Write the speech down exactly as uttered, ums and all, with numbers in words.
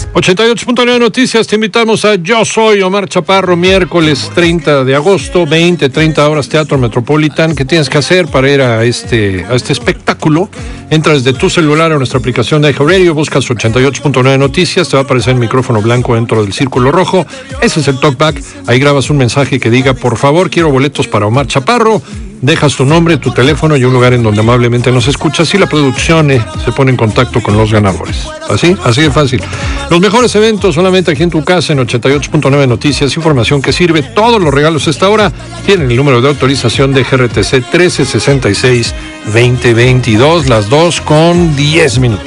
ochenta y ocho punto nueve Noticias, te invitamos a Yo Soy Omar Chaparro, miércoles treinta de agosto, veinte, treinta horas, Teatro Metropolitan. ¿Qué tienes que hacer para ir a este, a este espectáculo? Entra desde tu celular a nuestra aplicación de iHeartRadio, buscas ochenta y ocho punto nueve Noticias, te va a aparecer el micrófono blanco dentro del círculo rojo. Ese es el talkback. Ahí grabas un mensaje que diga: por favor, quiero boletos para Omar Chaparro. Dejas tu nombre, tu teléfono y un lugar en donde amablemente nos escuchas, y la producción eh, se pone en contacto con los ganadores. Así, así de fácil. Los mejores eventos solamente aquí en tu casa, en ochenta y ocho punto nueve Noticias. Información que sirve. Todos los regalos a esta hora tienen el número de autorización de G R T C trece sesenta y seis veinte veintidós, las dos con diez minutos.